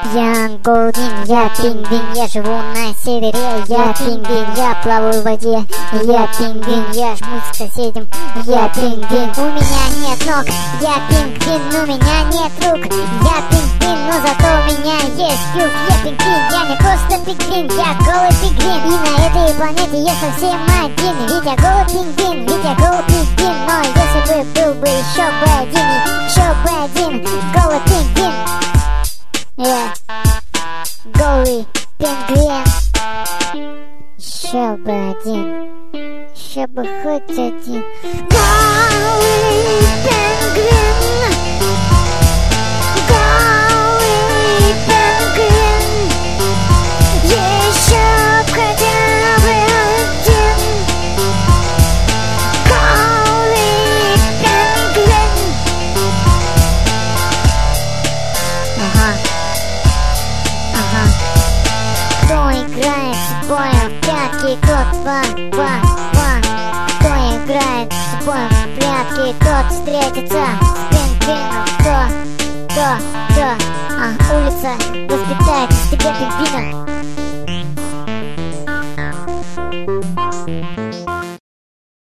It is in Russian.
Я голдин, я пингвин, я живу на севере. Я пингвин, я плаваю в воде. Я пингвин, я жмусь к соседям. Я пингвин, у меня нет ног. Я пингвин, у меня нет рук. Я пингвин, но зато у меня есть клюв. Я пингвин, я не просто пингвин, я голый пингвин. И на этой планете я совсем один. Ведь я голый пингвин, ведь я голый пингвин. Но если бы был бы еще бы один голый пингвин. Голый пингвин. Еще бы один. Еще бы хоть один. Голый пингвин. Голый пингвин. Еще хотя бы один. Голый пингвин. Кто играет с боем в прятки, тот Кто играет с боем в прятки, тот встретится с пингвином. Кто? Улица воспитает из тебя пингвина.